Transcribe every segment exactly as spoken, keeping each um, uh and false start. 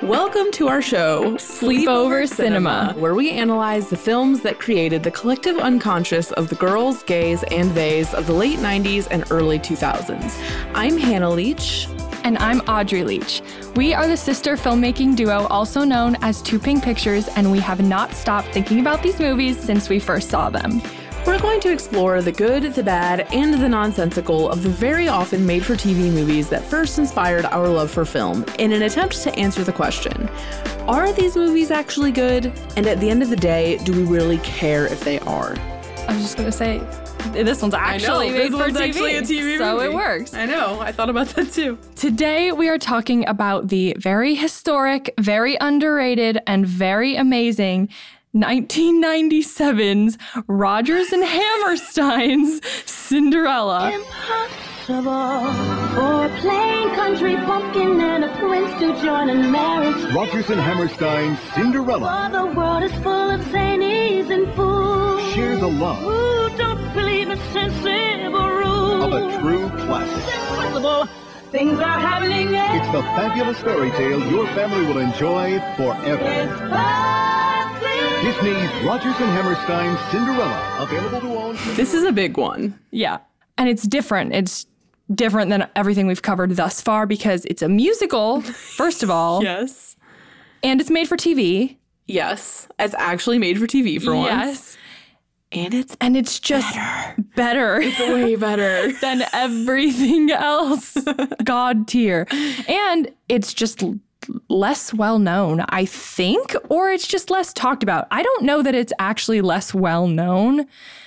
Welcome to our show, Sleepover Cinema, where we analyze the films that created the collective unconscious of the girls, gays, and theys of the late nineties and early two thousands. I'm Hannah Leach. And I'm Audrey Leach. We are the sister filmmaking duo also known as Two Pink Pictures, and we have not stopped thinking about these movies since we first saw them. We're going to explore the good, the bad, and the nonsensical of the very often made-for-T V movies that first inspired our love for film in an attempt to answer the question, are these movies actually good? And at the end of the day, do we really care if they are? I was just going to say, this one's actually I know, made this for one's T V, actually a T V so movie. it works. I know, I thought about that too. Today, we are talking about the very historic, very underrated, and very amazing nineteen ninety-seven's Rodgers and Hammerstein's Cinderella. Impossible for a plain country bumpkin and a prince to join in marriage. Rodgers and Hammerstein's Cinderella. For the world is full of zanies and fools. Share the love Who don't believe in sensible rules. of a true classic. Impossible. Things are happening. It's the fabulous story tale your family will enjoy forever. It's perfect. Disney's Rodgers and Hammerstein's Cinderella, available to own. This is a big one. Yeah. And it's different. It's different than everything we've covered thus far because it's a musical, first of all. Yes. And it's made for T V. Yes. It's actually made for T V for once. Yes. And it's And it's just better, It's way better. than everything else. God tier. And it's just l- less well known, I think, or it's just less talked about. I don't know that it's actually less well known.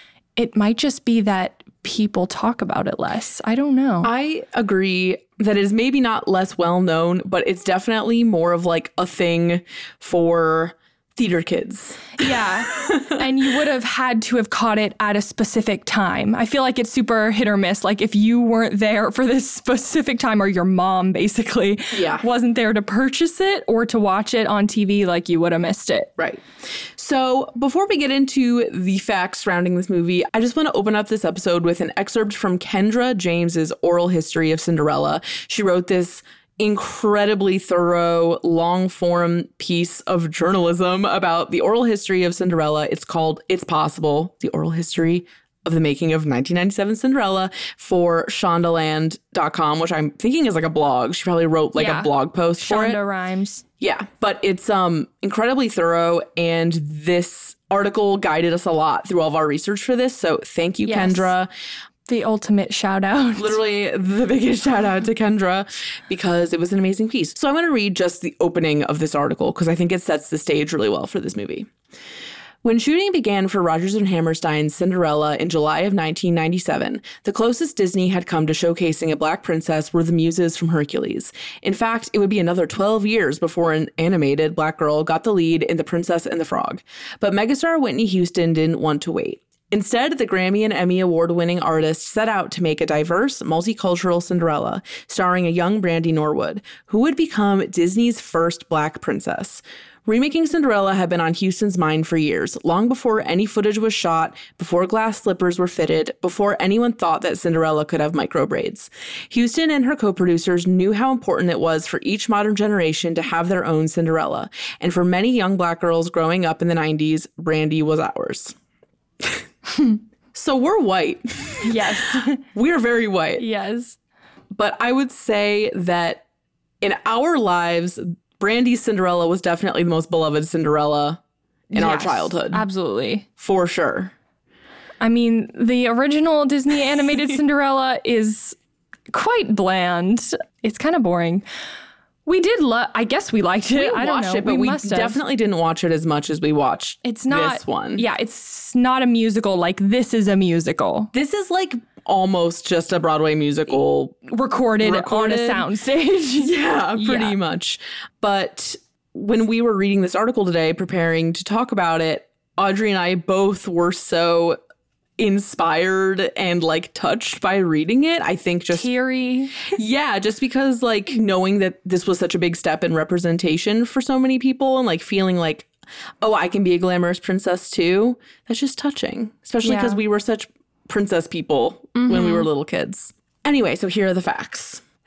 It might just be that people talk about it less. I don't know. I agree that it is maybe not less well known, but it's definitely more of like a thing for theater kids. Yeah. And you would have had to have caught it at a specific time. I feel like it's super hit or miss. Like if you weren't there for this specific time, or your mom basically Yeah. wasn't there to purchase it or to watch it on T V, like you would have missed it. Right. So before we get into the facts surrounding this movie, I just want to open up this episode with an excerpt from Kendra James's Oral History of Cinderella. She wrote this incredibly thorough, long-form piece of journalism about the oral history of Cinderella. It's called It's Possible, the oral history of the making of nineteen ninety-seven Cinderella for Shondaland dot com, which I'm thinking is like a blog. She probably wrote like Yeah. a blog post for it. Shonda Rhimes. Yeah, but it's um incredibly thorough, and this article guided us a lot through all of our research for this. So thank you, Yes. Kendra. The ultimate shout out. Literally the biggest shout out to Kendra because it was an amazing piece. So I'm going to read just the opening of this article because I think it sets the stage really well for this movie. When shooting began for Rodgers and Hammerstein's Cinderella in July of nineteen ninety-seven, the closest Disney had come to showcasing a black princess were the muses from Hercules. In fact, it would be another twelve years before an animated black girl got the lead in The Princess and the Frog. But megastar Whitney Houston didn't want to wait. Instead, the Grammy and Emmy award-winning artist set out to make a diverse, multicultural Cinderella, starring a young Brandy Norwood, who would become Disney's first black princess. Remaking Cinderella had been on Houston's mind for years, long before any footage was shot, before glass slippers were fitted, before anyone thought that Cinderella could have micro braids. Houston and her co-producers knew how important it was for each modern generation to have their own Cinderella, and for many young black girls growing up in the nineties, Brandy was ours. So we're white. Yes. We're very white. Yes. But I would say that in our lives, Brandy's Cinderella was definitely the most beloved Cinderella in our Yes, childhood. Absolutely. For sure. I mean, the original Disney animated Cinderella is quite bland. It's kind of boring. We did love, I guess we liked it. We I don't watched know. it, but we, must have. definitely didn't watch it as much as we watched It's not this one. Yeah, it's not a musical like this is a musical. This is like almost just a Broadway musical. Recorded, Recorded. on a soundstage. Yeah, pretty Yeah. much. But when we were reading this article today, preparing to talk about it, Audrey and I both were so inspired and like touched by reading it. I think just Teary. yeah, just because like knowing that this was such a big step in representation for so many people and like feeling like, oh, I can be a glamorous princess too. That's just touching, especially because Yeah. we were such princess people mm-hmm. when we were little kids. Anyway, so here are the facts.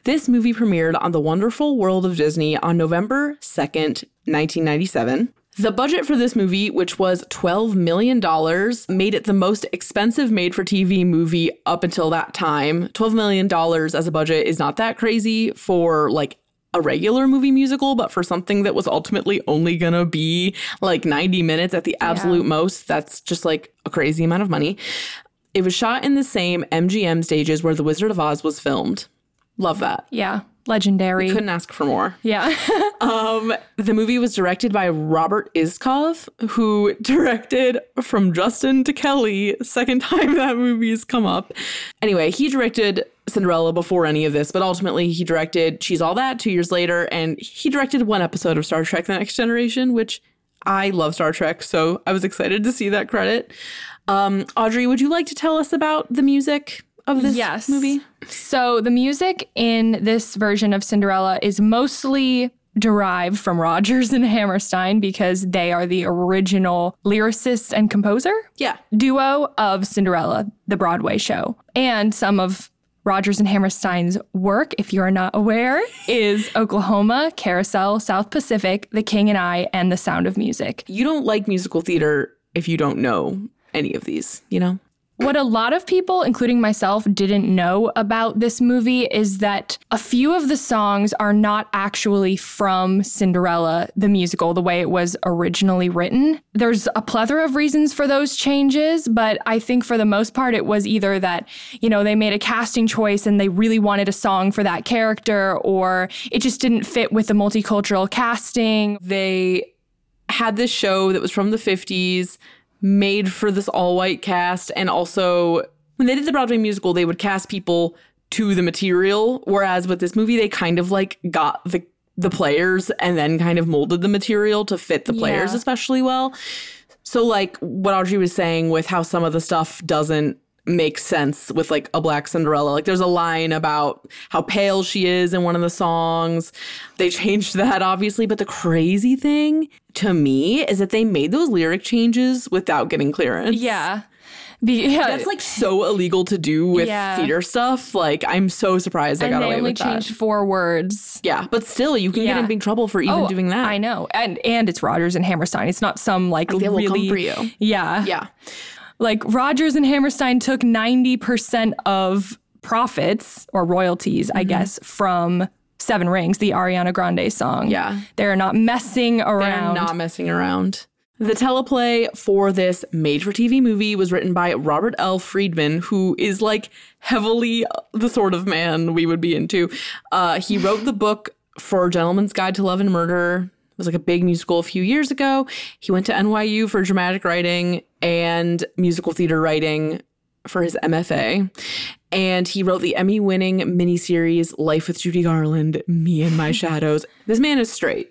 This movie premiered on The Wonderful World of Disney on November second, nineteen ninety-seven. The budget for this movie, which was twelve million dollars, made it the most expensive made-for-T V movie up until that time. twelve million dollars as a budget is not that crazy for, like, a regular movie musical, but for something that was ultimately only gonna be, like, ninety minutes at the absolute Yeah. most, that's just, like, a crazy amount of money. It was shot in the same M G M stages where The Wizard of Oz was filmed. Love that. Yeah. Legendary. Couldn't ask for more. Yeah. Um, the movie was directed by Robert Iskov, who directed From Justin to Kelly, second time that movie's come up. Anyway, he directed Cinderella before any of this, but ultimately he directed She's All That two years later, and he directed one episode of Star Trek The Next Generation, which I love Star Trek, so I was excited to see that credit. Um, Audrey, would you like to tell us about the music of this yes. movie? So the music in this version of Cinderella is mostly derived from Rodgers and Hammerstein because they are the original lyricist and composer Yeah. duo of Cinderella, the Broadway show. And some of Rodgers and Hammerstein's work, if you're not aware, is Oklahoma, Carousel, South Pacific, The King and I, and The Sound of Music. You don't like musical theater if you don't know any of these, you know? What a lot of people, including myself, didn't know about this movie is that a few of the songs are not actually from Cinderella, the musical, the way it was originally written. There's a plethora of reasons for those changes, but I think for the most part, it was either that, you know, they made a casting choice and they really wanted a song for that character, or it just didn't fit with the multicultural casting. They had this show that was from the fifties, made for this all-white cast, and also when they did the Broadway musical, they would cast people to the material, whereas with this movie, they kind of like got the the players and then kind of molded the material to fit the players Yeah. especially well. So like what Audrey was saying with how some of the stuff doesn't make sense with like a Black Cinderella. Like there's a line about how pale she is in one of the songs. They changed that obviously, but the crazy thing to me is that they made those lyric changes without getting clearance. Yeah. Be- yeah. That's like so illegal to do with Yeah. theater stuff. Like I'm so surprised I and got they away only with that. changed four words. Yeah, but still you can get Yeah. in big trouble for even Oh, doing that. I know. And and it's Rodgers and Hammerstein. It's not some like They will really come for you. Yeah. Yeah. Like Rodgers and Hammerstein took ninety percent of profits or royalties, Mm-hmm. I guess, from Seven Rings, the Ariana Grande song. Yeah. They're not messing They're around. not messing around. The teleplay for this made-for-T V movie was written by Robert L. Friedman, who is like heavily the sort of man we would be into. Uh, he wrote the book for Gentleman's Guide to Love and Murder. It was like a big musical a few years ago. He went to N Y U for dramatic writing and musical theater writing for his M F A. And he wrote the Emmy-winning miniseries Life with Judy Garland, Me and My Shadows. This man is straight.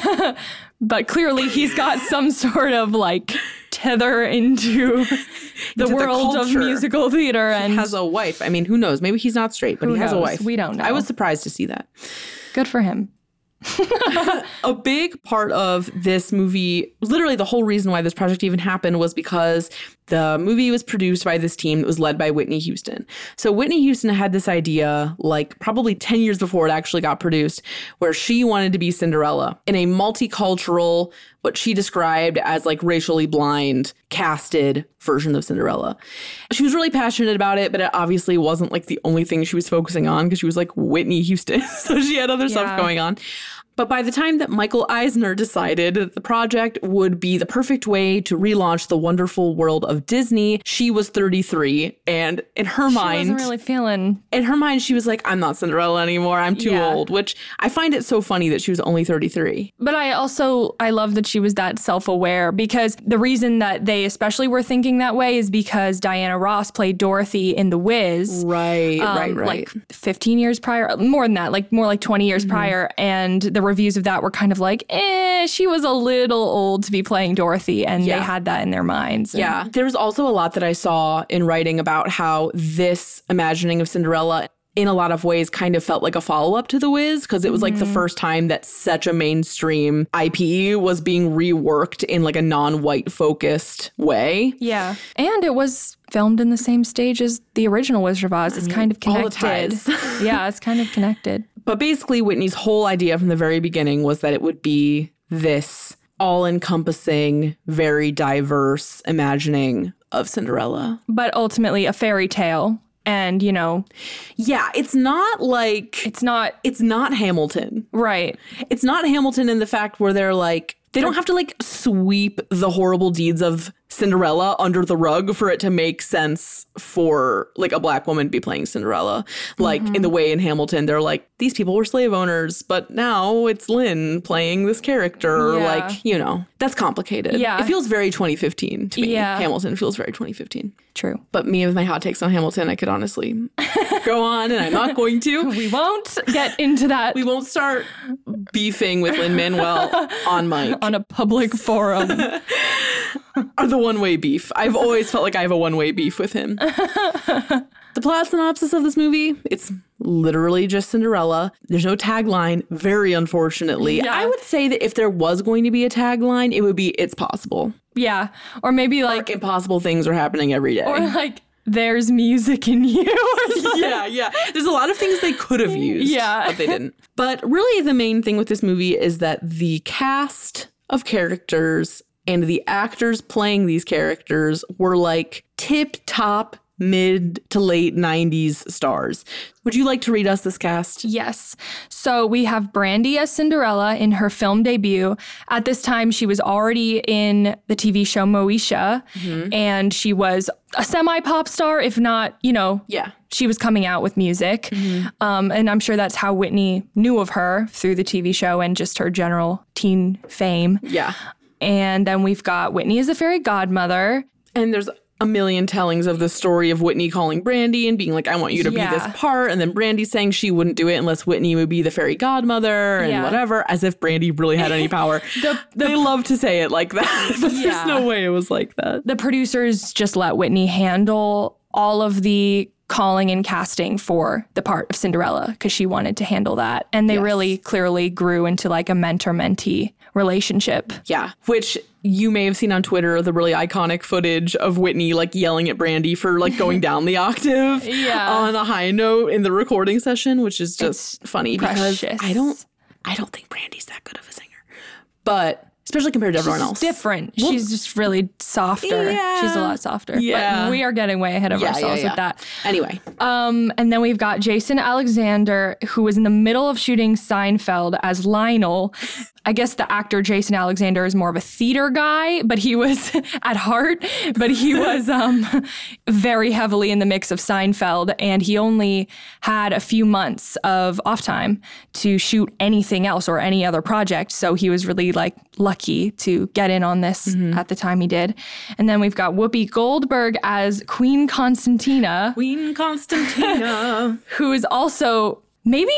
But clearly he's got some sort of like tether into the Into the world of culture. musical theater. And Has a wife. I mean, who knows? Maybe he's not straight, but Who he has a knows? wife. We don't know. I was surprised to see that. good for him. A big part of this movie, literally the whole reason why this project even happened was because the movie was produced by this team that was led by Whitney Houston. So Whitney Houston had this idea, like probably ten years before it actually got produced, where she wanted to be Cinderella in a multicultural, what she described as like racially blind, casted version of Cinderella. She was really passionate about it, but it obviously wasn't like the only thing she was focusing on because she was like Whitney Houston. So she had other Yeah. stuff going on. But by the time that Michael Eisner decided that the project would be the perfect way to relaunch the wonderful world of Disney, she was thirty-three. And in her She mind, wasn't really feeling. in her mind, she was like, I'm not Cinderella anymore. I'm too Yeah. old, which I find it so funny that she was only thirty-three. But I also, I love that she was that self-aware because the reason that they especially were thinking that way is because Diana Ross played Dorothy in The Wiz. Right, um, right, right. Like fifteen years prior, more than that, like more like twenty years Mm-hmm. prior. And the reviews of that were kind of like, eh, she was a little old to be playing Dorothy. And Yeah. they had that in their minds. And Yeah. There was also a lot that I saw in writing about how this imagining of Cinderella in a lot of ways kind of felt like a follow-up to The Wiz, because it was like the Mm-hmm. first time that such a mainstream I P was being reworked in like a non-white focused way. Yeah. And it was filmed in the same stage as the original Wizard of Oz. It's kind of all the connected. ties. Yeah, it's kind of connected. But basically, Whitney's whole idea from the very beginning was that it would be this all-encompassing, very diverse imagining of Cinderella. But ultimately a fairy tale. And, you know, Yeah, it's not like... it's not It's not Hamilton. right. It's not Hamilton in the fact where they're like... They don't have to like sweep the horrible deeds of Cinderella under the rug for it to make sense for like a black woman to be playing Cinderella. Like Mm-hmm. in the way in Hamilton, they're like, these people were slave owners, but now it's Lynn playing this character. Yeah. Like, you know, that's complicated. Yeah. It feels very twenty fifteen to me. Yeah. Hamilton feels very twenty fifteen. True. But me with my hot takes on Hamilton, I could honestly go on, and I'm not going to. We won't get into that We won't start beefing with Lin-Manuel on mic. on a public forum. Or the one-way beef. I've always felt like I have a one-way beef with him. The plot synopsis of this movie, it's literally just Cinderella. There's no tagline, very unfortunately. Yeah. I would say that if there was going to be a tagline, it would be "It's possible." Yeah. Or maybe like, Like impossible things are happening every day. or like, there's music in you. Or something. yeah, yeah. There's a lot of things they could have used, Yeah. but they didn't. But really the main thing with this movie is that the cast of characters and the actors playing these characters were like tip-top mid to late nineties stars. Would you like to read us this cast? Yes. So we have Brandy as Cinderella in her film debut. At this time, she was already in the T V show Moesha, and she was a semi-pop star, if not, you know, Yeah. she was coming out with music. Um, and I'm sure that's how Whitney knew of her, through the T V show and just her general teen fame. Yeah. And then we've got Whitney as the fairy godmother. And there's a million tellings of the story of Whitney calling Brandy and being like, I want you to Yeah. be this part. And then Brandy saying she wouldn't do it unless Whitney would be the fairy godmother and Yeah. whatever, as if Brandy really had any power. The- they love to say it like that, but Yeah. there's no way it was like that. The producers just let Whitney handle all of the calling and casting for the part of Cinderella because she wanted to handle that. And they Yes. really clearly grew into like a mentor-mentee relationship. Yeah, which you may have seen on Twitter, the really iconic footage of Whitney like yelling at Brandy for like going down the octave Yeah. on a high note in the recording session, which is just funny because precious. I don't I don't think Brandy's that good of a singer. But especially compared to everyone She's else. different. She's just really softer. Yeah. She's a lot softer. Yeah. But we are getting way ahead of Yeah, yeah, ourselves yeah. with that. Anyway, Um, and then we've got Jason Alexander, who was in the middle of shooting Seinfeld as Lionel. I guess the actor Jason Alexander is more of a theater guy, but he was at heart, but he was um, very heavily in the mix of Seinfeld, and he only had a few months of off time to shoot anything else or any other project. So he was really like lucky to get in on this at the time he did. And then we've got Whoopi Goldberg as Queen Constantina, Queen Constantina. who is also maybe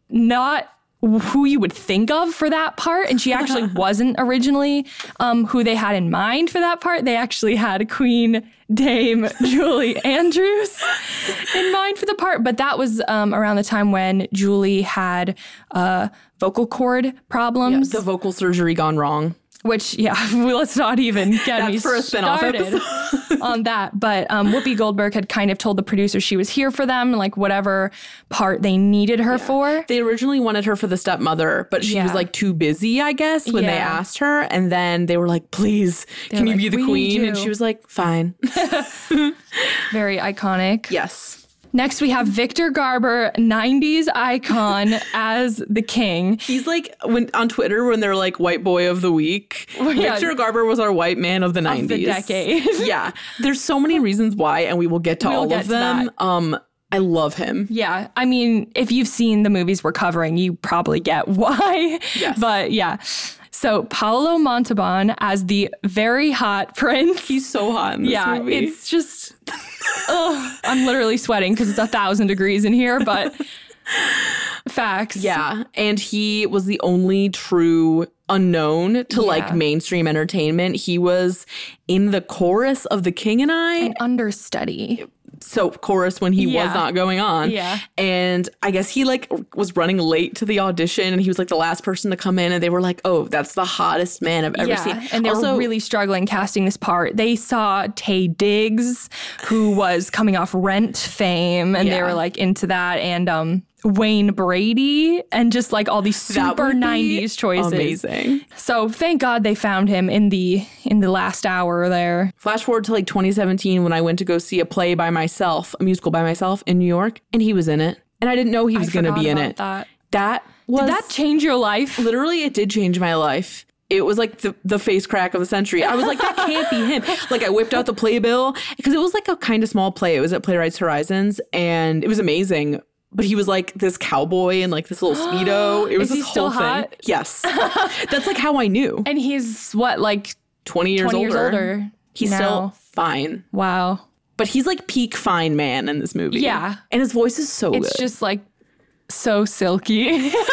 not who you would think of for that part. And she actually wasn't originally um, who they had in mind for that part. They actually had Queen Dame Julie Andrews in mind for the part. But that was um, around the time when Julie had uh, vocal cord problems. The vocal surgery gone wrong. Which, yeah, well, let's not even get That's me for a spin-off started on that. But um, Whoopi Goldberg had kind of told the producers she was here for them, like whatever part they needed her for. They originally wanted her for the stepmother, but she Yeah. was like too busy, I guess, when they Yeah. asked her. And then they were like, please, can you like, be the "We need queen? And you." she was like, fine. Very iconic. Yes. Next, we have Victor Garber, nineties icon, as the king. He's like when on Twitter when they're like white boy of the week. yeah. Victor Garber was our white man of the nineties. decade. Yeah. There's so many reasons why, and we will get to We'll all get of to them. that. Um, I love him. Yeah, I mean, if you've seen the movies we're covering, you probably get why. Yes. But yeah. So Paolo Montalban as the very hot prince. He's so hot in this yeah, movie. it's just, ugh, I'm literally sweating because it's a thousand degrees in here, but facts. Yeah, and he was the only true unknown to Yeah. like mainstream entertainment. He was in the chorus of The King and I. An understudy. So chorus when he Yeah. was not going on. Yeah. And I guess he like was running late to the audition and he was like the last person to come in and they were like, oh, that's the hottest man I've ever Yeah, seen. and they also, were really struggling casting this part. They saw Taye Diggs, who was coming off Rent fame, and they Yeah. were like into that, and um, Wayne Brady, and just like all these that super would be nineties choices. Amazing. So thank God they found him in the in the last hour there. Flash forward to like twenty seventeen when I went to go see a play by myself, a musical by myself in New York, and he was in it. And I didn't know he was I going to forgot be in about it. That. That was Did that change your life? literally, it did change my life. It was like the, the face crack of the century. I was like, that can't be him. Like I whipped out the playbill because it was like a kind of small play. It was at Playwrights Horizons and it was amazing. But he was like this cowboy in like this little Speedo. It was Is this he still whole thing. hot? Yes. That's like how I knew. And he's what, like twenty years twenty older. years older? He's now. still fine. Wow. But he's like peak fine man in this movie. Yeah. And his voice is so It's good. just like so silky.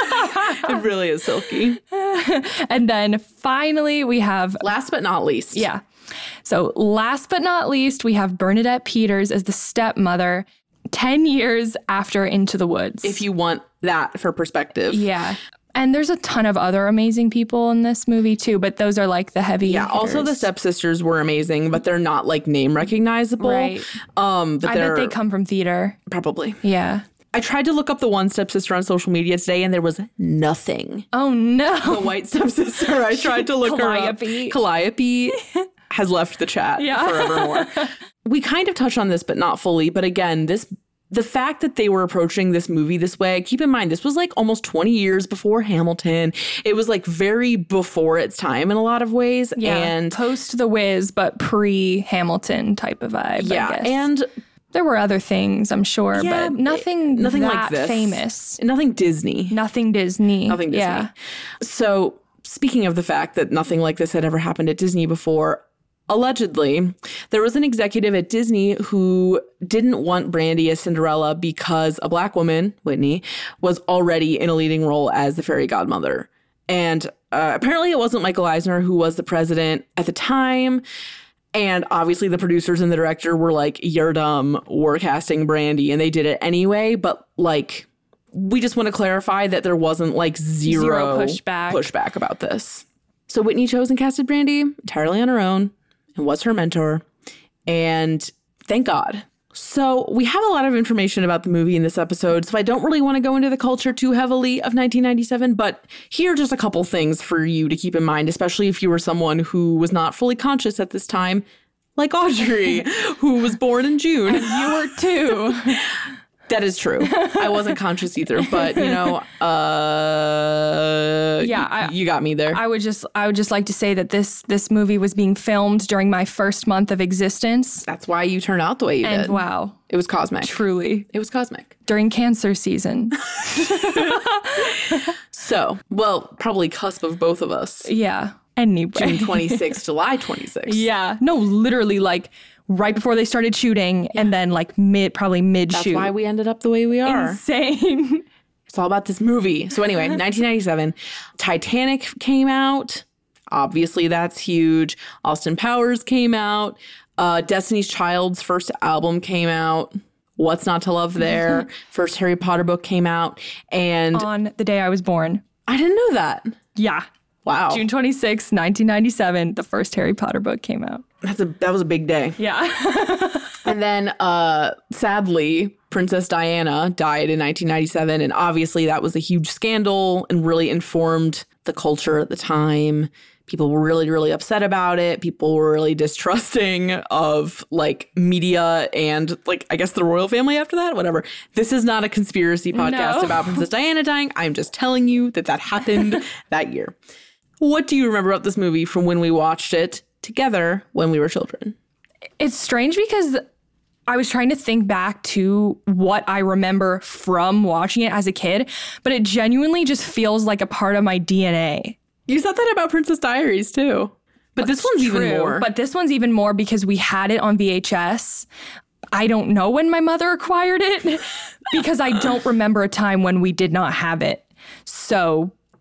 It really is silky. And then finally we have, Last but not least. yeah. So last but not least, we have Bernadette Peters as the stepmother ten years after Into the Woods. If you want that for perspective. Yeah. And there's a ton of other amazing people in this movie too, but those are like the heavy Yeah, also the hitters. stepsisters were amazing, but they're not like name recognizable. Right. Um, but I they're bet they come from theater. probably. Yeah. I tried to look up the one stepsister on social media today and there was nothing. Oh no. The white stepsister, I tried to look her up. Calliope. Calliope has left the chat Yeah. forevermore. We kind of touched on this, but not fully. But again, this the fact that they were approaching this movie this way, keep in mind, this was like almost twenty years before Hamilton. It was like very before its time in a lot of ways. Yeah. And Post The Wiz, but pre-Hamilton type of vibe, yeah, I guess. and there were other things, I'm sure, Yeah, but nothing, nothing that like this. famous. nothing Disney. Nothing Disney. Nothing Disney. Yeah. So, speaking of the fact that nothing like this had ever happened at Disney before, allegedly, there was an executive at Disney who didn't want Brandy as Cinderella because a black woman, Whitney, was already in a leading role as the fairy godmother. And uh, apparently it wasn't Michael Eisner who was the president at the time. And obviously the producers and the director were like, you're dumb, we're casting Brandy. And they did it anyway. But like, we just want to clarify that there wasn't like zero, Zero pushback. pushback about this. So Whitney chose and casted Brandy entirely on her own and was her mentor. And thank God. So we have a lot of information about the movie in this episode, so I don't really want to go into the culture too heavily of nineteen ninety-seven, but here are just a couple things for you to keep in mind, especially if you were someone who was not fully conscious at this time, like Audrey, who was born in June. You were too. That is true. I wasn't conscious either, but you know, uh, Yeah, y- I- you got me there. I would just I would just like to say that this this movie was being filmed during my first month of existence. That's why you turned out the way you And did. wow, It was cosmic. truly. It was cosmic. During cancer season. So, well, probably cusp of both of us. Yeah. Anyway. June twenty-sixth, July twenty-sixth. Yeah. No, literally like right before they started shooting and then like mid probably mid That's shoot. why we ended up the way we are. Insane. It's all about this movie. So anyway, nineteen ninety-seven, Titanic came out. Obviously, that's huge. Austin Powers came out. Uh, Destiny's Child's first album came out. What's Not to Love There? First Harry Potter book came out. And On the day I was born. I didn't know that. Yeah. Wow. June twenty-sixth, nineteen ninety-seven, the first Harry Potter book came out. That's a that was a big day. Yeah. And then, uh, sadly, Princess Diana died in nineteen ninety-seven. And obviously that was a huge scandal and really informed the culture at the time. People were really, really upset about it. People were really distrusting of like media and like, I guess the royal family after that, whatever. This is not a conspiracy podcast No. about Princess Diana dying. I'm just telling you that that happened that year. What do you remember about this movie from when we watched it together when we were children? It's strange because I was trying to think back to what I remember from watching it as a kid, but it genuinely just feels like a part of my D N A. You said that about Princess Diaries too. But this one's even True, more. But this one's even more because we had it on V H S. I don't know when my mother acquired it because I don't remember a time when we did not have it. So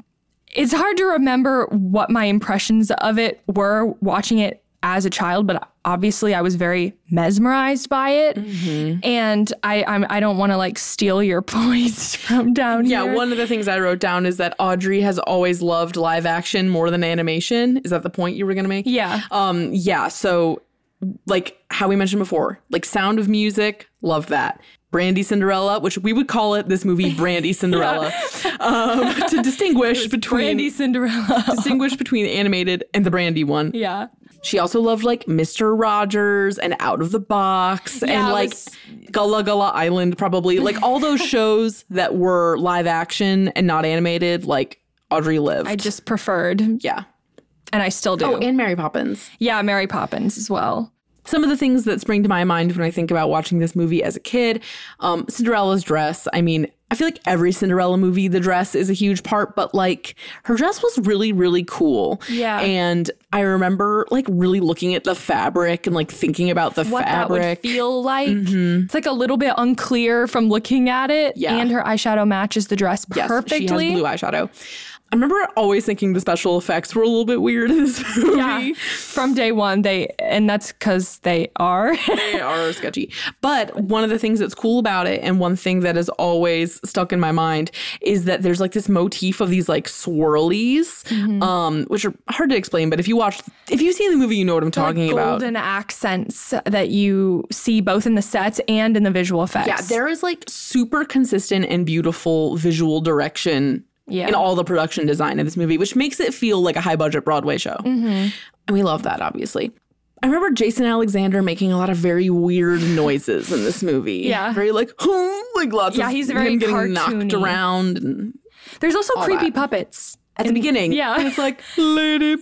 it's hard to remember what my impressions of it were watching it as a child, but obviously I was very mesmerized by it. Mm-hmm. And I I'm, I don't want to like steal your points from down yeah, here. Yeah, one of the things I wrote down is that Audrey has always loved live action more than animation. Is that the point you were going to make? Yeah. Um. Yeah, so like how we mentioned before, like Sound of Music, loved that. Brandy Cinderella, which we would call it this movie Brandy Cinderella, um, to distinguish between Brandy Cinderella. distinguish between the animated and the Brandy one. Yeah. She also loved like Mister Rogers and Out of the Box Yeah, and like was... Gullah Gullah Island, probably like all those shows that were live action and not animated. Like Audrey lived. I just preferred. Yeah. And I still do. Oh, and Mary Poppins. Yeah, Mary Poppins as well. Some of the things that spring to my mind when I think about watching this movie as a kid, um, Cinderella's dress. I mean, I feel like every Cinderella movie, the dress is a huge part, but like her dress was really, really cool. Yeah. And I remember like really looking at the fabric and like thinking about the what fabric. That would feel like. Mm-hmm. It's like a little bit unclear from looking at it. Yeah. And her eyeshadow matches the dress Yes, perfectly. she has blue eyeshadow. I remember always thinking the special effects were a little bit weird in this movie. Yeah, from day one, they and that's because they are. They are sketchy. But one of the things that's cool about it, and one thing that has always stuck in my mind, is that there's like this motif of these like swirlies, mm-hmm. um, which are hard to explain. But if you watch, if you've seen the movie, you know what I'm talking like about. Golden accents that you see both in the sets and in the visual effects. Yeah, there is like super consistent and beautiful visual direction. Yeah. In all the production design of this movie, which makes it feel like a high budget Broadway show. Mm-hmm. And we love that, obviously. I remember Jason Alexander making a lot of very weird noises in this movie. Yeah. Very like, like lots yeah, of he's very him getting cartoony. knocked around. And there's also creepy that. puppets. At the beginning. Yeah. And it's like, Lady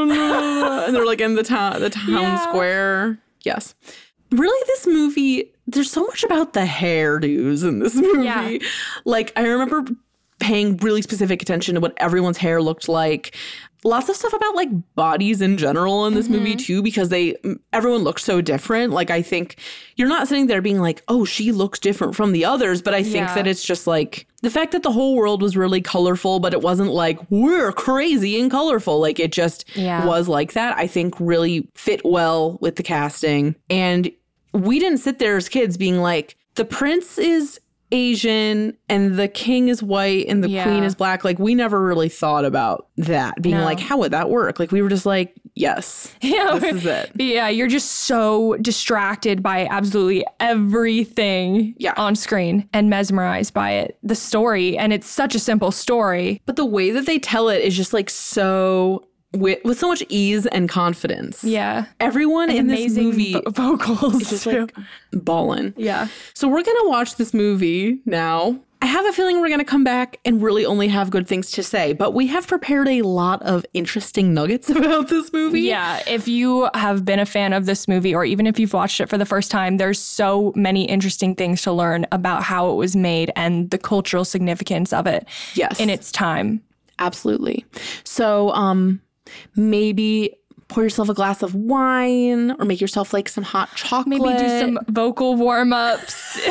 and they're like in the town, the town yeah. square. Yes. Really, this movie, there's so much about the hairdos in this movie. Yeah. Like, I remember paying really specific attention to what everyone's hair looked like. Lots of stuff about like bodies in general in this mm-hmm. movie too, because they everyone looks so different. Like I think you're not sitting there being like, oh, she looks different from the others. But I think yeah. that it's just like the fact that the whole world was really colorful, but it wasn't like we're crazy and colorful. Like it just yeah. was like that. I think really fit well with the casting. And we didn't sit there as kids being like, the prince is Asian and the king is white and the yeah. queen is black. Like we never really thought about that being no. like, how would that work? Like we were just like, yes, yeah, this is it. Yeah, you're just so distracted by absolutely everything yeah. on screen and mesmerized by it, the story. And it's such a simple story. But the way that they tell it is just like so with, with so much ease and confidence. Yeah. Everyone and in this movie vo- vocals is just too. like ballin'. Yeah. So we're going to watch this movie now. I have a feeling we're going to come back and really only have good things to say, but we have prepared a lot of interesting nuggets about this movie. Yeah, if you have been a fan of this movie, or even if you've watched it for the first time, there's so many interesting things to learn about how it was made and the cultural significance of it yes. in its time. Absolutely. So um, maybe pour yourself a glass of wine or make yourself like some hot chocolate. Maybe do some vocal warm-ups.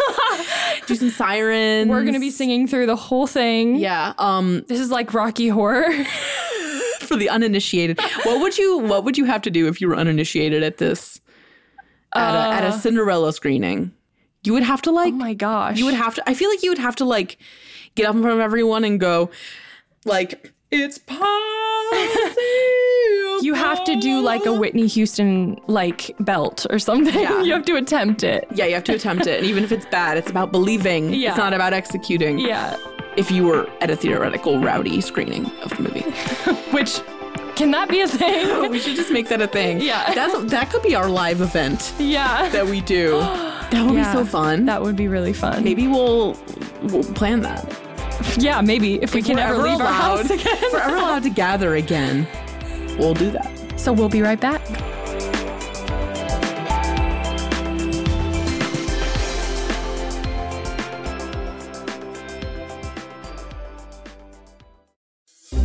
Do some sirens. We're going to be singing through the whole thing. Yeah. Um, this is like Rocky Horror. For the uninitiated. What would you What would you have to do if you were uninitiated at this, at, uh, a, at a Cinderella screening? You would have to like. Oh my gosh. You would have to. I feel like you would have to like get up in front of everyone and go, like, it's possible. You have to do like a Whitney Houston like belt or something. Yeah. You have to attempt it. Yeah, you have to attempt it. And even if it's bad, it's about believing. Yeah. It's not about executing. Yeah. If you were at a theoretical rowdy screening of the movie. Which, can that be a thing? We should just make that a thing. Yeah. That's that could be our live event. Yeah. That we do. That would Yeah. be so fun. That would be really fun. Maybe we'll, we'll plan that. Yeah, maybe. If we If can we're ever ever leave our allowed- house again. If we're ever allowed to gather again, we'll do that. So we'll be right back.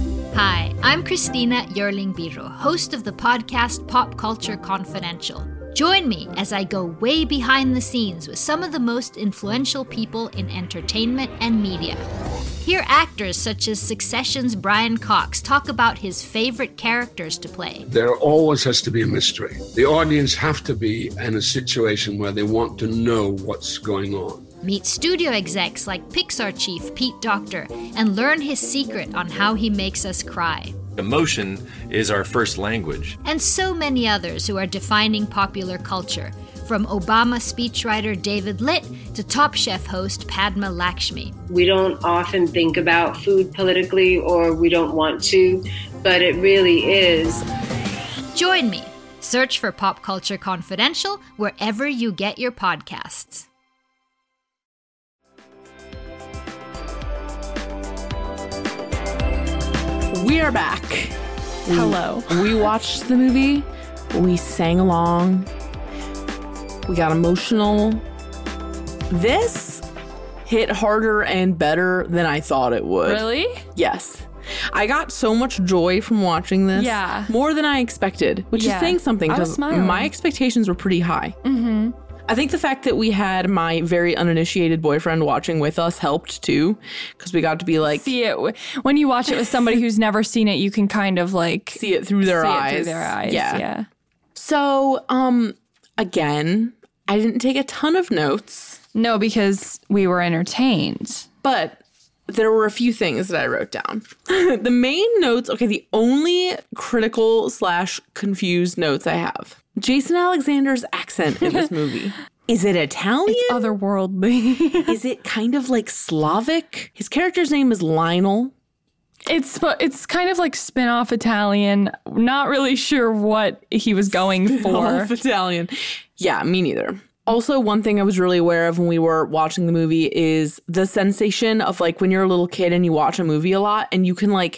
Hi, I'm Christina Yerling Biro, host of the podcast Pop Culture Confidential. Join me as I go way behind the scenes with some of the most influential people in entertainment and media. Hear actors such as Succession's Brian Cox talk about his favorite characters to play. There always has to be a mystery. The audience have to be in a situation where they want to know what's going on. Meet studio execs like Pixar chief Pete Docter and learn his secret on how he makes us cry. Emotion is our first language. And so many others who are defining popular culture, from Obama speechwriter David Litt to Top Chef host Padma Lakshmi. We don't often think about food politically, or we don't want to, but it really is. Join me. Search for Pop Culture Confidential wherever you get your podcasts. We are back. Hello. We watched the movie. We sang along. We got emotional. This hit harder and better than I thought it would. Really? Yes. I got so much joy from watching this. Yeah. More than I expected, which Yeah. is saying something I was because smiling. my expectations were pretty high. Mm-hmm. I think the fact that we had my very uninitiated boyfriend watching with us helped too, because we got to be like, See it w- when you watch it with somebody who's never seen it, you can kind of like see it through their see eyes. it through their eyes. Yeah. yeah. So, um, again, I didn't take a ton of notes, No, because we were entertained. but there were a few things that I wrote down. The main notes, okay, the only critical slash confused notes I have. Jason Alexander's accent in this movie. Is it Italian? It's otherworldly. Is it kind of like Slavic? His character's name is Lionel. It's sp- it's kind of like spin-off Italian. Not really sure what he was going for. Half Italian. Yeah, me neither. Also, one thing I was really aware of when we were watching the movie is the sensation of like when you're a little kid and you watch a movie a lot and you can like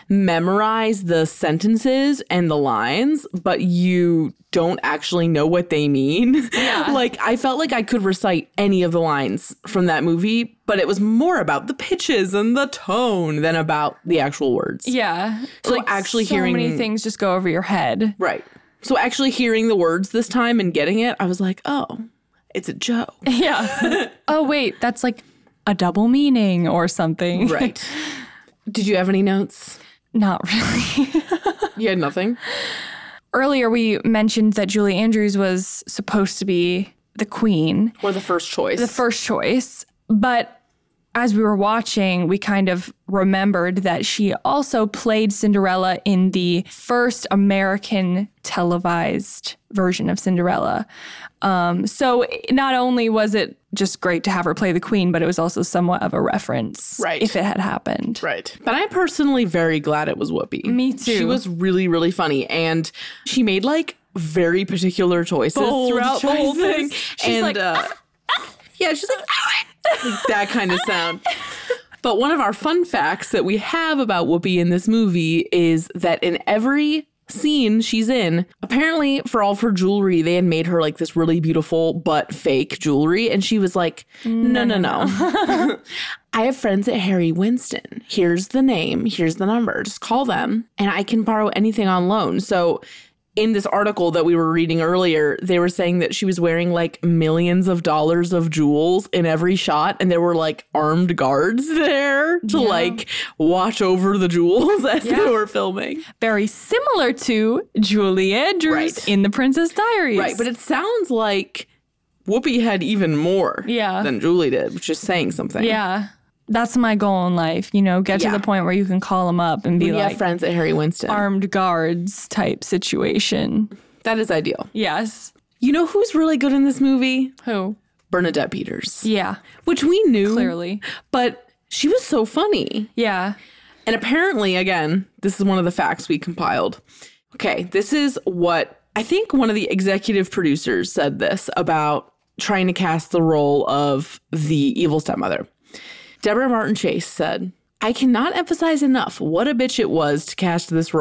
memorize the sentences and the lines, but you don't actually know what they mean. Yeah. Like I felt like I could recite any of the lines from that movie, but it was more about the pitches and the tone than about the actual words. Yeah. So like actually so hearing- many things just go over your head. Right. So actually hearing the words this time and getting it, I was like, oh, it's a joke. Yeah. Oh, wait, that's like a double meaning or something. Right. Did you have any notes? Not really. You had nothing? Earlier, we mentioned that Julie Andrews was supposed to be the queen, Or the first choice? the first choice. But as we were watching, we kind of remembered that she also played Cinderella in the first American televised version of Cinderella. Um, so not only was it just great to have her play the queen, but it was also somewhat of a reference Right. if it had happened. Right. But I'm personally very glad it was Whoopi. Me too. She was really, really funny. And she made like very particular choices Bold throughout the whole choices. thing. She's and like, uh, yeah, she's like, like that kind of sound. But one of our fun facts that we have about Whoopi in this movie is that in every scene she's in, apparently for all of her jewelry, they had made her like this really beautiful but fake jewelry. And she was like, no, no, no. no. I have friends at Harry Winston. Here's the name. Here's the number. Just call them and I can borrow anything on loan. So in this article that we were reading earlier, they were saying that she was wearing like millions of dollars of jewels in every shot. And there were like armed guards there to Yeah. like watch over the jewels as Yeah. they were filming. Very similar to Julie Andrews Right. in The Princess Diaries. Right. But it sounds like Whoopi had even more Yeah. than Julie did, which is saying something. Yeah. That's my goal in life, you know, get Yeah. to the point where you can call them up and be When you like have friends at Harry Winston. armed guards type situation. That is ideal. Yes. You know who's really good in this movie? Who? Bernadette Peters. Yeah, Which we knew. clearly. But she was so funny. Yeah. And apparently, again, this is one of the facts we compiled. Okay, this is what I think one of the executive producers said this about trying to cast the role of the evil stepmother. Deborah Martin Chase said, I cannot emphasize enough what a bitch it was to cast this role.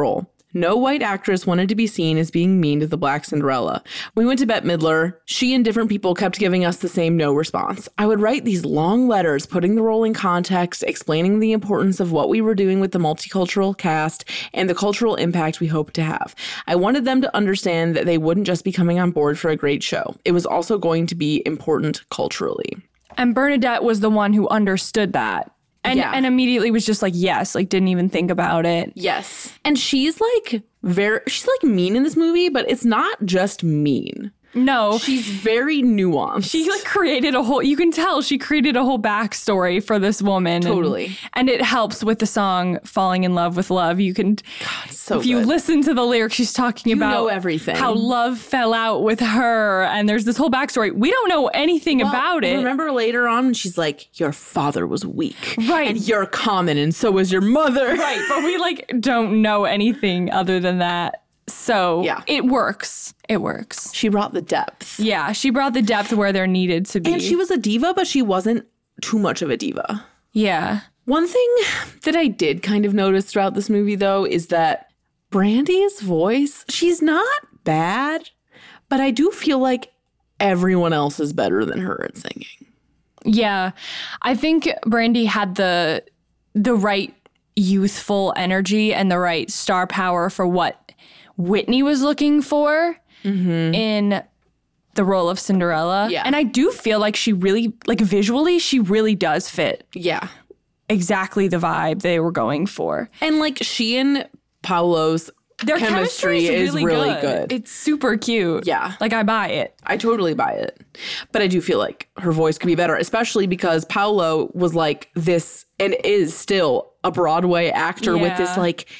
No white actress wanted to be seen as being mean to the Black Cinderella. We went to Bette Midler. She and different people kept giving us the same no response. I would write these long letters, putting the role in context, explaining the importance of what we were doing with the multicultural cast and the cultural impact we hoped to have. I wanted them to understand that they wouldn't just be coming on board for a great show. It was also going to be important culturally. And Bernadette was the one who understood that. And Yeah. and immediately was just like, yes, like didn't even think about it. Yes. And she's like very, she's like mean in this movie, but it's not just mean. No. She's very nuanced. She like created a whole, you can tell she created a whole backstory for this woman. Totally. And, and it helps with the song Falling in Love with Love. You can, God, so if you good. listen to the lyrics, she's talking You about know everything. how love fell out with her. And there's this whole backstory. We don't know anything Well, about it. Remember later on when she's like, your father was weak. Right. And you're common and so was your mother. Right. But we like don't know anything other than that. So Yeah. it works. It works. She brought the depth. Yeah. She brought the depth where there needed to be. And she was a diva, but she wasn't too much of a diva. Yeah. One thing that I did kind of notice throughout this movie, though, is that Brandy's voice, she's not bad, but I do feel like everyone else is better than her at singing. Yeah. I think Brandy had the the right youthful energy and the right star power for what Whitney was looking for Mm-hmm. in the role of Cinderella. Yeah. And I do feel like she really, like visually, she really does fit Yeah. exactly the vibe they were going for. And like she and Paolo's Their chemistry, is really, really good. It's super cute. Yeah. Like I buy it. I totally buy it. But I do feel like her voice could be better, especially because Paolo was like this and is still a Broadway actor with this Yeah. like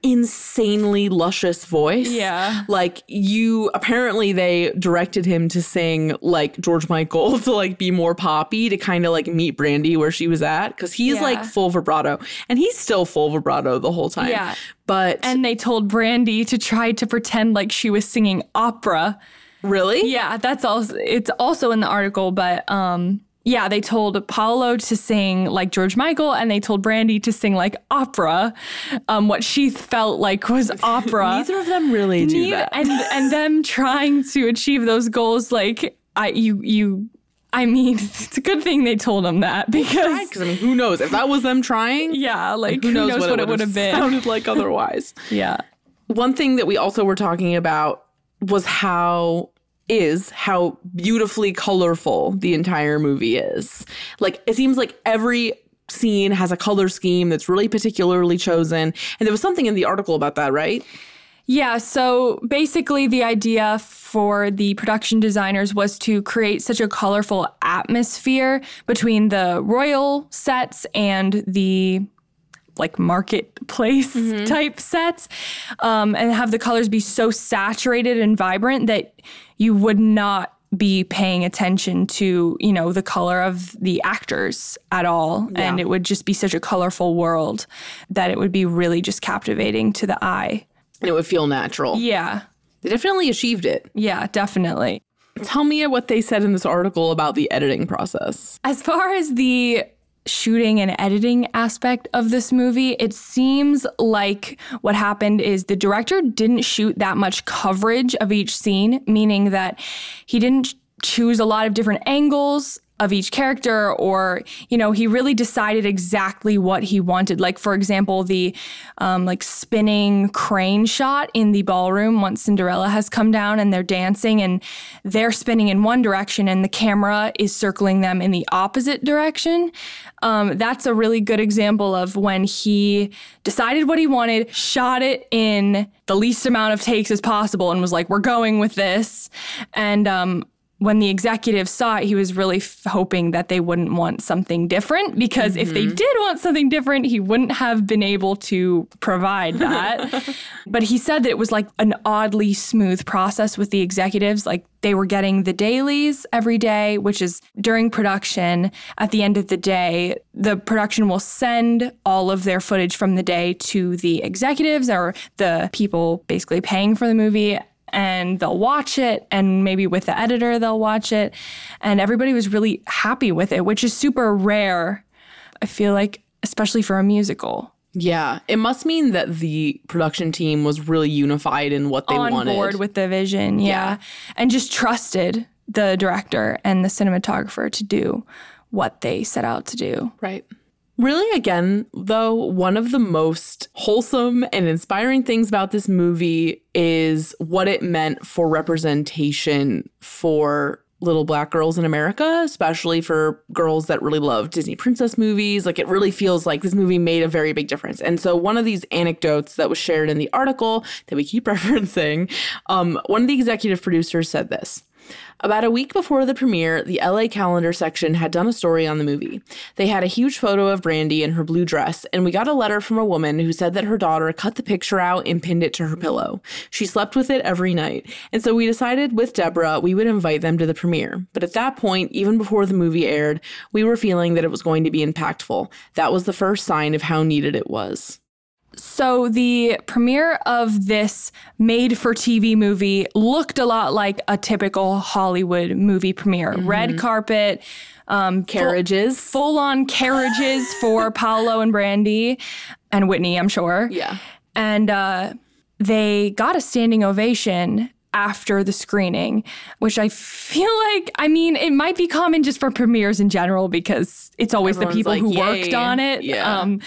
insanely luscious voice. Yeah. Like you, apparently they directed him to sing like George Michael to like be more poppy to kind of like meet Brandy where she was at. Cause he's Yeah. like full vibrato and he's still full vibrato the whole time. Yeah. But And they told Brandy to try to pretend like she was singing opera. really? Yeah, that's also it's also in the article, but um yeah, they told Paolo to sing like George Michael and they told Brandy to sing like opera, um, what she felt like was opera. Neither of them really do Neither- that. And and them trying to achieve those goals, like I you you I mean, it's a good thing they told him that because Because I mean, who knows? If that was them trying, yeah, like who knows, what, it would have been. sounded like otherwise. Yeah. One thing that we also were talking about was how is how beautifully colorful the entire movie is. Like it seems like every scene has a color scheme that's really particularly chosen. And there was something in the article about that, right? Yeah, so basically the idea for the production designers was to create such a colorful atmosphere between the royal sets and the like marketplace Mm-hmm. type sets, um, and have the colors be so saturated and vibrant that you would not be paying attention to, you know, the color of the actors at all. Yeah. And it would just be such a colorful world that it would be really just captivating to the eye. And it would feel natural. Yeah. They definitely achieved it. Yeah, definitely. Tell me what they said in this article about the editing process. As far as the shooting and editing aspect of this movie, it seems like what happened is the director didn't shoot that much coverage of each scene, meaning that he didn't choose a lot of different angles of each character, or, you know, he really decided exactly what he wanted. Like, for example, the um, like spinning crane shot in the ballroom once Cinderella has come down and they're dancing and they're spinning in one direction and the camera is circling them in the opposite direction. Um, that's a really good example of when he decided what he wanted, shot it in the least amount of takes as possible and was like, we're going with this. And um, when the executive saw it, he was really f- hoping that they wouldn't want something different, because if they did want something different, he wouldn't have been able to provide that. But he said that it was like an oddly smooth process with the executives. Like they were getting the dailies every day, which is during production. At the end of the day, the production will send all of their footage from the day to the executives or the people basically paying for the movie. And they'll watch it, and maybe with the editor, they'll watch it. And everybody was really happy with it, which is super rare, I feel like, especially for a musical. Yeah, it must mean that the production team was really unified in what they on wanted. On board with the vision, yeah. yeah. And just trusted the director and the cinematographer to do what they set out to do. Right. Really, again, though, one of the most wholesome and inspiring things about this movie is what it meant for representation for little Black girls in America, especially for girls that really love Disney princess movies. Like, it really feels like this movie made a very big difference. And so one of these anecdotes that was shared in the article that we keep referencing, um, one of the executive producers said this. About a week before the premiere, the L A Calendar section had done a story on the movie. They had a huge photo of Brandy in her blue dress, and we got a letter from a woman who said that her daughter cut the picture out and pinned it to her pillow. She slept with it every night. And so we decided with Deborah we would invite them to the premiere. But at that point, even before the movie aired, we were feeling that it was going to be impactful. That was the first sign of how needed it was. So the premiere of this made-for-T V movie looked a lot like a typical Hollywood movie premiere. Mm-hmm. Red carpet, um, carriages, full, full-on carriages for Paolo and Brandy and Whitney, I'm sure. Yeah. And uh, they got a standing ovation after the screening, which I feel like, I mean, it might be common just for premieres in general because it's always Everyone's the people like, who yay. worked on it. Yeah. Um,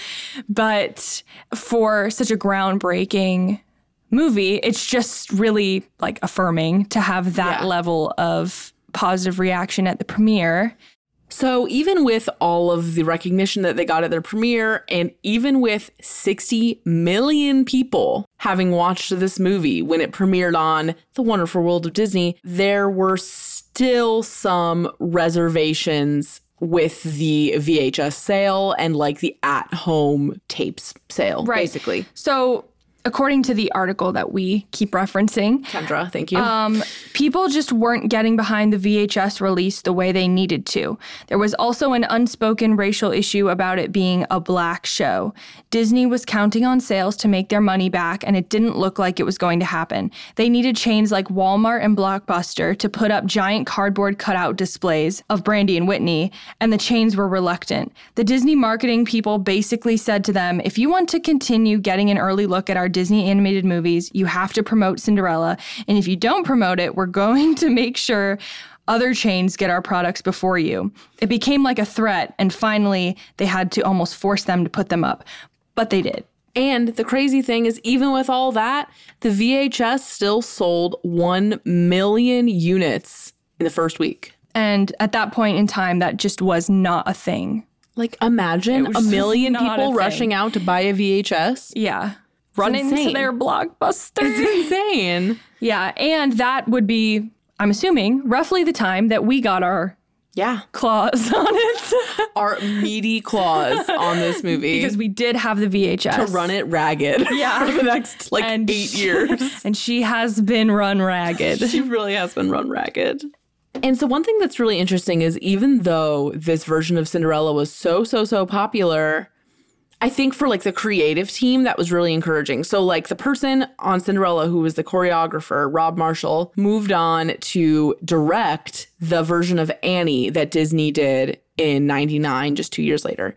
but for such a groundbreaking movie, it's just really like affirming to have that yeah. level of positive reaction at the premiere. So even with all of the recognition that they got at their premiere, and even with sixty million people having watched this movie when it premiered on The Wonderful World of Disney, there were still some reservations with the V H S sale and like the at-home tapes sale, right. basically. So according to the article that we keep referencing, Kendra, thank you. Um, people just weren't getting behind the V H S release the way they needed to. There was also an unspoken racial issue about it being a Black show. Disney was counting on sales to make their money back, and it didn't look like it was going to happen. They needed chains like Walmart and Blockbuster to put up giant cardboard cutout displays of Brandy and Whitney, and the chains were reluctant. The Disney marketing people basically said to them, if you want to continue getting an early look at our Disney animated movies, you have to promote Cinderella. And if you don't promote it, we're going to make sure other chains get our products before you. It became like a threat, and finally they had to almost force them to put them up. But they did. And the crazy thing is, even with all that, the V H S still sold one million units in the first week. And at that point in time, that just was not a thing. Like, imagine a million people a rushing out to buy a V H S. Yeah. Run into their Blockbuster. It's insane. Yeah, and that would be, I'm assuming, roughly the time that we got our yeah claws on it. Our meaty claws on this movie. Because we did have the V H S. To run it ragged yeah. for the next, like, and eight she, years. And she has been run ragged. She really has been run ragged. And so one thing that's really interesting is even though this version of Cinderella was so, so, so popular, I think for like the creative team, that was really encouraging. So like the person on Cinderella who was the choreographer, Rob Marshall, moved on to direct the version of Annie that Disney did in ninety-nine, just two years later.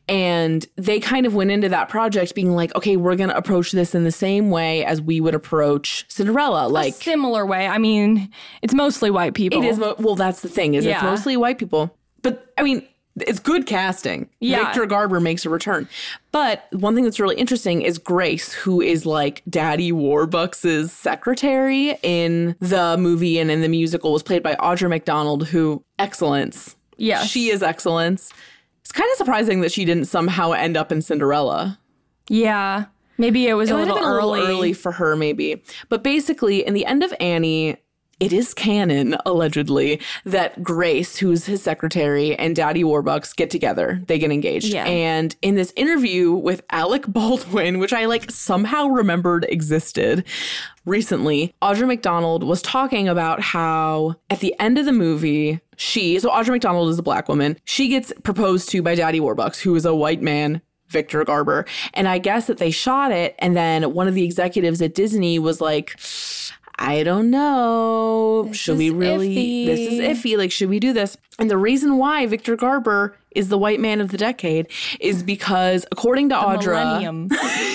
And they kind of went into that project being like, okay, we're going to approach this in the same way as we would approach Cinderella. Like a similar way. I mean, it's mostly white people. It is. Mo- well, that's the thing is yeah. it's mostly white people. But I mean, it's good casting. Yeah. Victor Garber makes a return. But one thing that's really interesting is Grace, who is like Daddy Warbucks' secretary in the movie and in the musical, was played by Audra McDonald, who, excellence. Yes. She is excellence. It's kind of surprising that she didn't somehow end up in Cinderella. Yeah. Maybe it was it a, little, been early. a little early for her, maybe. But basically, in the end of Annie, it is canon, allegedly, that Grace, who's his secretary, and Daddy Warbucks get together. They get engaged. Yeah. And in this interview with Alec Baldwin, which I like somehow remembered existed recently, Audra McDonald was talking about how at the end of the movie, she, so Audra McDonald is a Black woman, she gets proposed to by Daddy Warbucks, who is a white man, Victor Garber. And I guess that they shot it, and then one of the executives at Disney was like, I don't know. This should we is really? iffy. This is iffy. Like, should we do this? And the reason why Victor Garber is the white man of the decade is because, according to The Audra, millennium.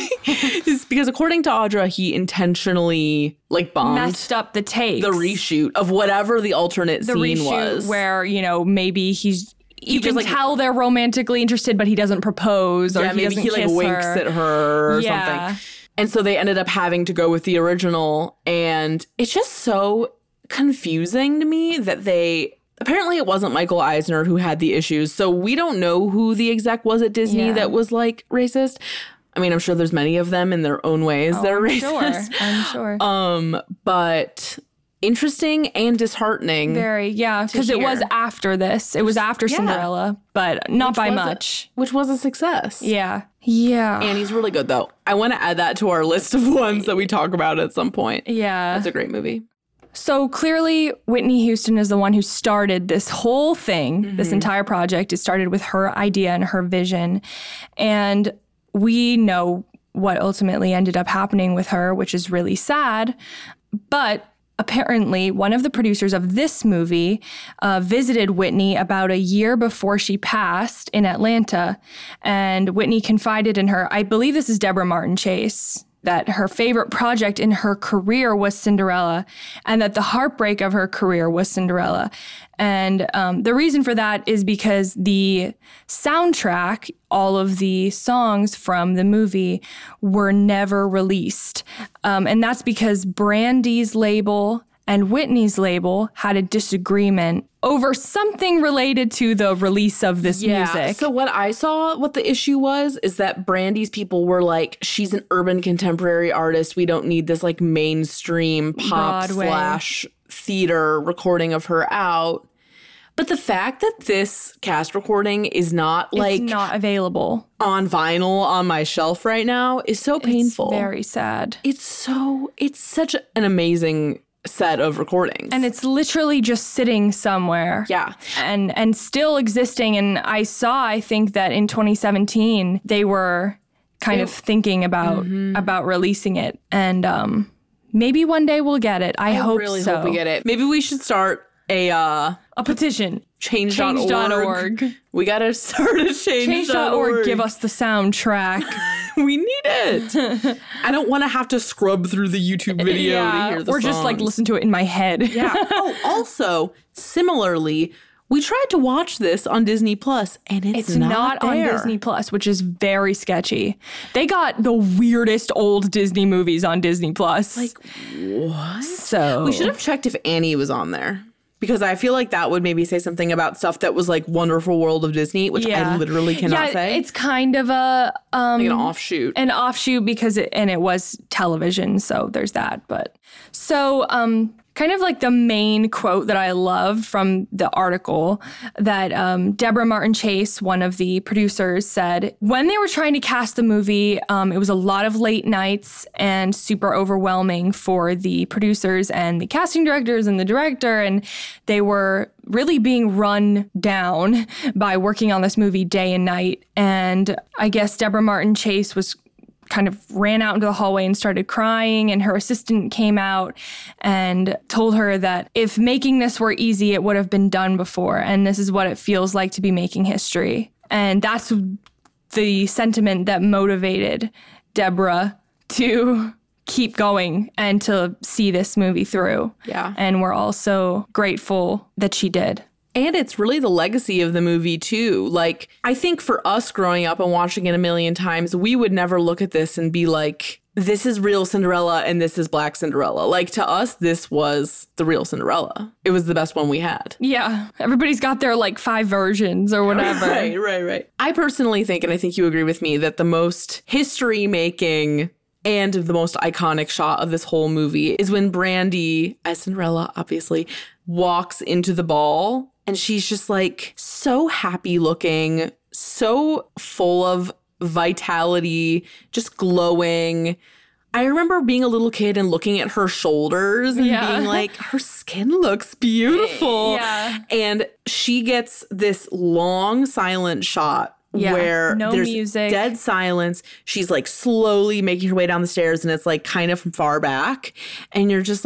is because according to Audra, he intentionally like bombed Messed up the takes. the reshoot of whatever the alternate the scene reshoot was. where, you know, maybe he's you just, can like- tell they're romantically interested, but he doesn't propose or yeah, he maybe doesn't he like kiss winks her. at her or Yeah. something. And so they ended up having to go with the original, and it's just so confusing to me that they apparently it wasn't Michael Eisner who had the issues. So we don't know who the exec was at Disney Yeah. that was like racist. I mean, I'm sure there's many of them in their own ways Oh, that are I'm racist. sure. I'm sure. Um, but interesting and disheartening. Very, yeah, because it was hear. after this. It was after Yeah. Cinderella, but not by was a- much. which was a success. Yeah. Yeah. Annie's really good though. I want to add that to our list of ones that we talk about at some point. yeah. That's a great movie. So clearly, Whitney Houston is the one who started this whole thing, Mm-hmm. this entire project. It started with her idea and her vision. And we know what ultimately ended up happening with her, which is really sad. But apparently, one of the producers of this movie uh, visited Whitney about a year before she passed in Atlanta. And Whitney confided in her, I believe this is Deborah Martin Chase, that her favorite project in her career was Cinderella, and that the heartbreak of her career was Cinderella. And um, the reason for that is because the soundtrack, all of the songs from the movie, were never released. Um, and that's because Brandy's label and Whitney's label had a disagreement over something related to the release of this music. So what I saw, what the issue was, is that Brandy's people were like, she's an urban contemporary artist. We don't need this like mainstream pop Broadway. slash theater recording of her out. But the fact that this cast recording is not like It's not available. on vinyl on my shelf right now is so painful. It's very sad. It's so, it's such an amazing set of recordings. And it's literally just sitting somewhere. Yeah. And and still existing. And I saw, I think that in twenty seventeen, they were kind of thinking about Mm-hmm. about releasing it. And um, maybe one day we'll get it. I, I hope really so. hope we get it. Maybe we should start a uh, A petition. change dot org. Change dot org. We got to start a change Change dot dot org. org. Give us the soundtrack. We need it. I don't want to have to scrub through the YouTube video to hear the or just like songs. listen to it in my head. Yeah. Oh, also, similarly, we tried to watch this on Disney Plus, and it's, It's not, on there. Disney Plus, which is very sketchy. They got the weirdest old Disney movies on Disney Plus. Like, what? so We should have checked if Annie was on there. Because I feel like that would maybe say something about stuff that was like Wonderful World of Disney, which Yeah. I literally cannot yeah, say. It's kind of a um like an offshoot. an offshoot because it and it was television, so there's that. But so um kind of like the main quote that I loved from the article that um, Deborah Martin Chase, one of the producers, said, when they were trying to cast the movie, um, it was a lot of late nights and super overwhelming for the producers and the casting directors and the director. And they were really being run down by working on this movie day and night. And I guess Deborah Martin Chase was kind of ran out into the hallway and started crying, and her assistant came out and told her that if making this were easy, it would have been done before, and this is what it feels like to be making history. And that's the sentiment that motivated Deborah to keep going and to see this movie through. Yeah. And we're also grateful that she did. And it's really the legacy of the movie, too. Like, I think for us growing up and watching it a million times, we would never look at this and be like, this is real Cinderella and this is Black Cinderella. Like, to us, this was the real Cinderella. It was the best one we had. Yeah. Everybody's got their like five versions or whatever. Right, right, right. I personally think, and I think you agree with me, that the most history-making and the most iconic shot of this whole movie is when Brandy, as Cinderella, obviously, walks into the ball. And she's just like so happy looking, so full of vitality, just glowing. I remember being a little kid and looking at her shoulders and Yeah. being like, her skin looks beautiful. Yeah. And she gets this long silent shot Yeah, where no there's music. dead silence. She's like slowly making her way down the stairs, and it's like kind of from far back. And you're just like,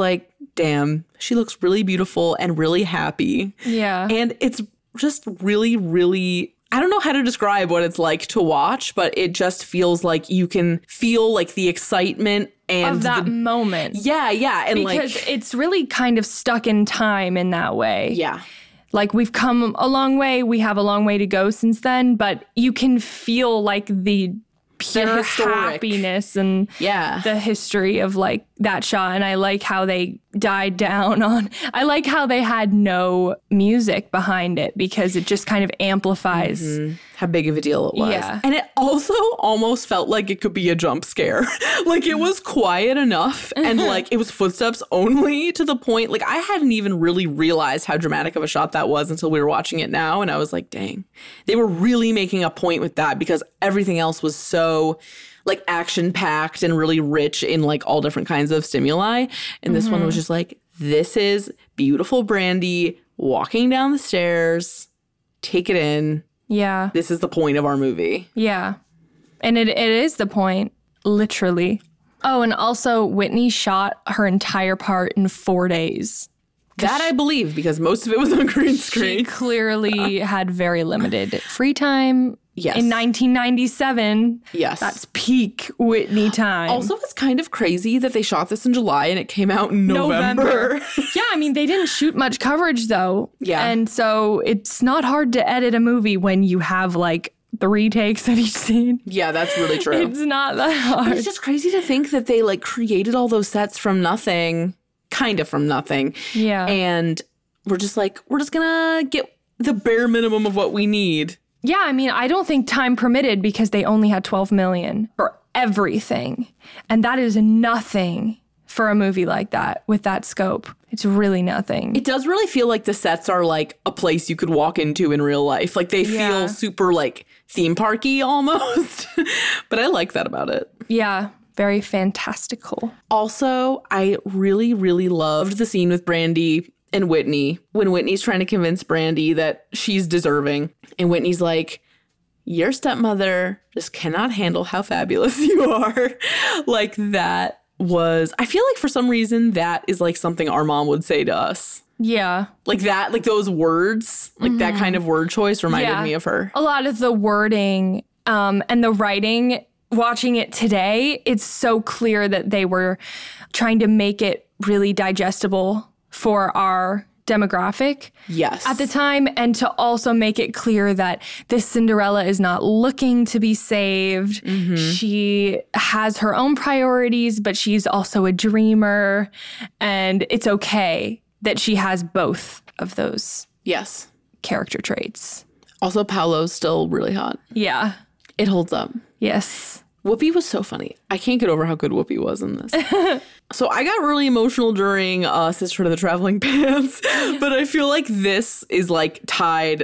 damn, she looks really beautiful and really happy. Yeah. And it's just really, really, I don't know how to describe what it's like to watch, but it just feels like you can feel like the excitement and of that the, moment. Yeah, yeah. And because like, it's really kind of stuck in time in that way. yeah. Like we've come a long way. We have a long way to go since then, but you can feel like the pure historic. happiness and Yeah. the history of like that shot. And I like how they died down on, I like how they had no music behind it because it just kind of amplifies. Mm-hmm. How big of a deal it was. Yeah. And it also almost felt like it could be a jump scare. Like it was quiet enough and like it was footsteps only to the point, like I hadn't even really realized how dramatic of a shot that was until we were watching it now. And I was like, dang, they were really making a point with that because everything else was so like action packed and really rich in like all different kinds of stimuli. And this mm-hmm. one was just like, this is beautiful Brandy walking down the stairs. Take it in. Yeah. This is the point of our movie. Yeah. And it, it is the point, literally. Oh, and also Whitney shot her entire part in four days. That I believe because most of it was on green screen. She clearly had very limited free time. Yes. In nineteen ninety-seven. Yes. That's peak Whitney time. Also, it's kind of crazy that they shot this in July and it came out in November. November. Yeah, I mean, they didn't shoot much coverage, though. Yeah. And so it's not hard to edit a movie when you have, like, three takes of each scene. Yeah, that's really true. It's not that hard. But it's just crazy to think that they, like, created all those sets from nothing, kind of from nothing. Yeah. And we're just like, we're just gonna get the bare minimum of what we need. Yeah, I mean, I don't think time permitted because they only had twelve million for everything. And that is nothing for a movie like that with that scope. It's really nothing. It does really feel like the sets are like a place you could walk into in real life. Like they Yeah. feel super like theme parky almost. But I like that about it. Yeah, very fantastical. Also, I really, really loved the scene with Brandy and Whitney when Whitney's trying to convince Brandy that she's deserving. And Whitney's like, your stepmother just cannot handle how fabulous you are. Like that was, I feel like for some reason that is like something our mom would say to us. Yeah. Like that, like those words, like mm-hmm. that kind of word choice reminded yeah. me of her. A lot of the wording um, and the writing, watching it today, it's so clear that they were trying to make it really digestible for our demographic yes. at the time, and to also make it clear that this Cinderella is not looking to be saved. Mm-hmm. She has her own priorities, but she's also a dreamer, and it's okay that she has both of those yes. character traits. Also, Paolo's still really hot. Yeah. It holds up. Yes. Whoopi was so funny. I can't get over how good Whoopi was in this. So I got really emotional during uh, Sister of the Traveling Pants, but I feel like this is like tied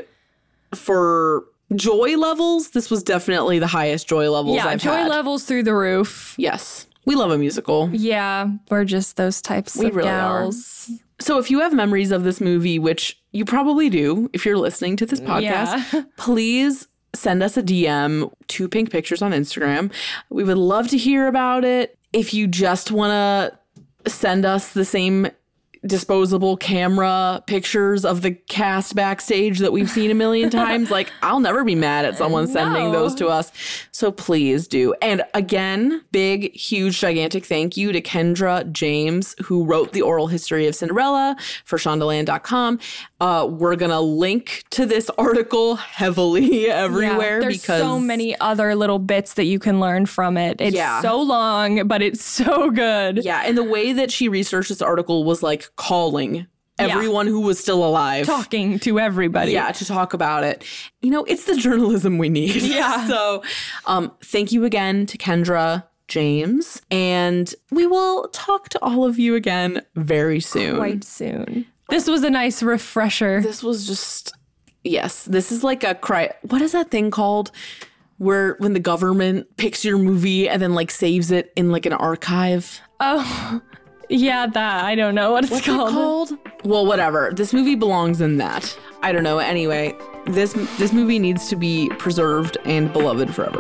for joy levels. This was definitely the highest joy levels yeah, I've joy had. levels through the roof. Yes. We love a musical. Yeah, we're just those types we of really gals. Are. So if you have memories of this movie, which you probably do if you're listening to this podcast, yeah. please send us a D M to Pink Pictures on Instagram. We would love to hear about it. If you just want to send us the same disposable camera pictures of the cast backstage that we've seen a million times, like I'll never be mad at someone sending no. those to us. So please do. And again, big, huge, gigantic thank you to Kendra James, who wrote the oral history of Cinderella for Shondaland dot com. Uh, we're going to link to this article heavily everywhere yeah, there's because so many other little bits that you can learn from it. It's yeah. so long, but it's so good. Yeah. And the way that she researched this article was like calling everyone yeah. who was still alive. Talking to everybody. Yeah, to talk about it. You know, it's the journalism we need. Yeah. So um, thank you again to Kendra James. And we will talk to all of you again very soon. Quite soon. This was a nice refresher. This was just, yes, this is like a cry. What is that thing called? Where when the government picks your movie and then like saves it in like an archive. Oh, yeah, that. I don't know what it's What's called. It called. Well, whatever. This movie belongs in that. I don't know. Anyway, this this movie needs to be preserved and beloved forever.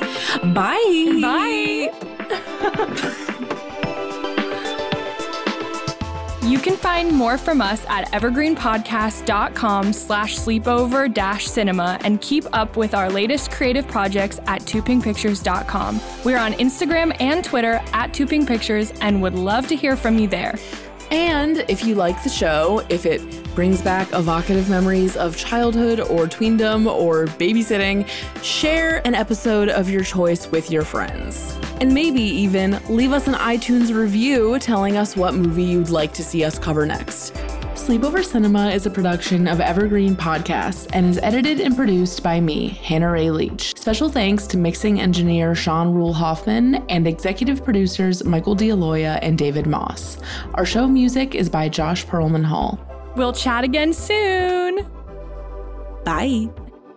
Bye. Bye. You can find more from us at evergreenpodcast.com slash sleepover dash cinema and keep up with our latest creative projects at two pink pictures dot com. We're on Instagram and Twitter at two pink pictures and would love to hear from you there. And if you like the show, if it brings back evocative memories of childhood or tweendom or babysitting, share an episode of your choice with your friends. And maybe even leave us an iTunes review telling us what movie you'd like to see us cover next. Sleepover Cinema is a production of Evergreen Podcasts and is edited and produced by me, Hannah Ray Leach. Special thanks to mixing engineer Sean Rule Hoffman and executive producers Michael D'Aloia and David Moss. Our show music is by Josh Perlman Hall. We'll chat again soon. Bye.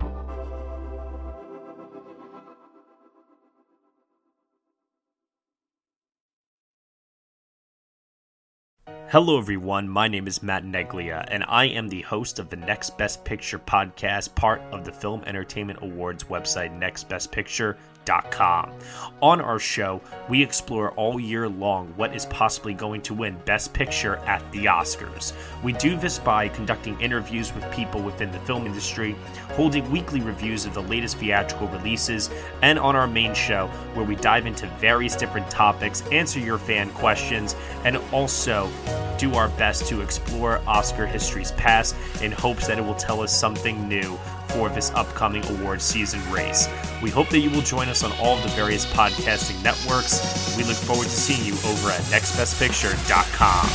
Hello everyone, my name is Matt Neglia, and I am the host of the Next Best Picture podcast, part of the Film Entertainment Awards website, next best picture dot com. On our show, we explore all year long what is possibly going to win Best Picture at the Oscars. We do this by conducting interviews with people within the film industry, holding weekly reviews of the latest theatrical releases, and on our main show, where we dive into various different topics, answer your fan questions, and also do our best to explore Oscar history's past in hopes that it will tell us something new for this upcoming award season race. We hope that you will join us on all of the various podcasting networks. We look forward to seeing you over at next best picture dot com.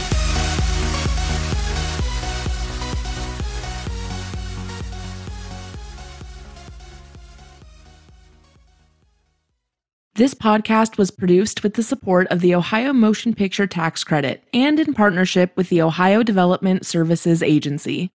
This podcast was produced with the support of the Ohio Motion Picture Tax Credit and in partnership with the Ohio Development Services Agency.